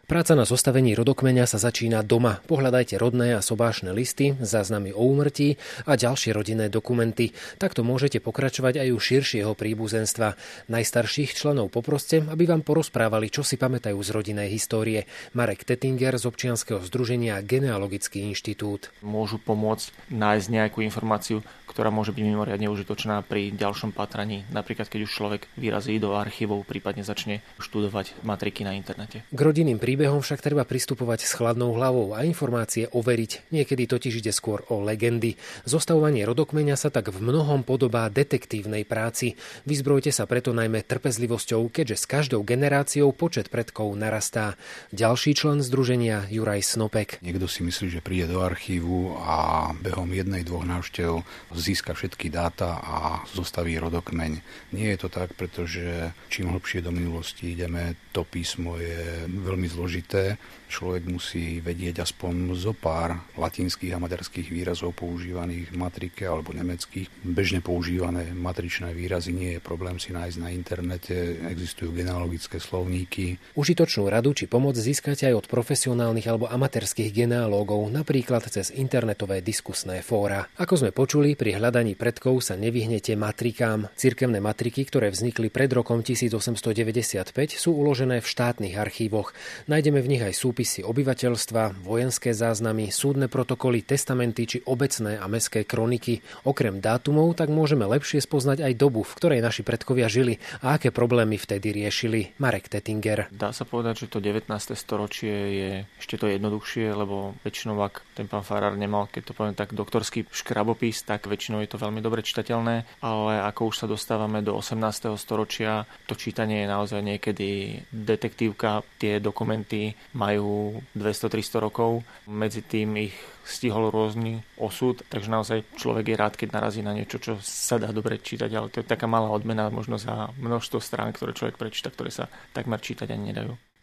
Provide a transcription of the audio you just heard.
Práca na zostavení rodokmeňa sa začína doma. Pohľadajte rodné a sobášne listy, záznamy o úmrtí a ďalšie rodinné dokumenty. Takto môžete pokračovať aj u širšieho príbuzenstva. Najstarších členov poproste, aby vám porozprávali, čo si pamätajú z rodinnej histórie. Marek Tettinger z občianskeho združenia Genealogický inštitút. Môžu pomôcť nájsť nejakú informáciu, ktorá môže byť mimoriadne užitočná pri ďalšom pátraní. Napríklad, keď už človek vyrazí do archívov, prípadne začne študovať matriky na internete. K rodinným príbehom však treba pristupovať s chladnou hlavou a informácie overiť. Niekedy totiž ide skôr o legendy. Zostavovanie rodokmeňa sa tak v mnohom podobá detektívnej práci. Vyzbrojte sa preto najmä trpezlivosťou, keďže s každou generáciou počet predkov narastá. Ďalší člen združenia Juraj Snopek. Niekto si myslí, že príde do archívu a behom 1-2 návštev získa všetky dáta a zostaví rodokmeň. Nie je to tak, pretože čím hlbšie do minulosti ideme, to písmo je veľmi zložité. Človek musí vedieť aspoň zo pár latinských a maďarských výrazov používaných v matrike alebo nemeckých. Bežne používané matričné výrazy nie je problém si nájsť na internete, existujú genealogické slovníky. Užitočnú radu či pomoc získate aj od profesionálnych alebo amatérskych genealógov, napríklad cez internetové diskusné fóra. Ako sme počuli, pri hľadaní predkov sa nevyhnete matrikám. Cirkevné matriky, ktoré vznikli pred rokom 1895, sú uložené v štátnych archívoch. Nájdeme v nich aj súpisy obyvateľstva, vojenské záznamy, súdne protokoly, testamenty či obecné a mestské kroniky. Okrem dátumov tak môžeme lepšie spoznať aj dobu, v ktorej naši predkovia žili a aké problémy vtedy riešili. Marek Tettinger. Dá sa povedať, že to 19. storočie je ešte to jednoduchšie, lebo väčšinou, ak ten pán farár nemal, keď to poviem tak, doktorský škrabopis, tak väčšinou je to veľmi dobre čitateľné, ale ako už sa dostávame do 18. storočia, to čítanie je naozaj niekedy detektívka. Tie dokumenty majú 200-300 rokov, medzi tým ich stihol rôzny osud, takže naozaj človek je rád, keď narazí na niečo, čo sa dá dobre čítať, ale to je taká malá odmena možno za množstvo strán, ktoré človek prečíta, ktoré sa takmer čítať ani nedajú.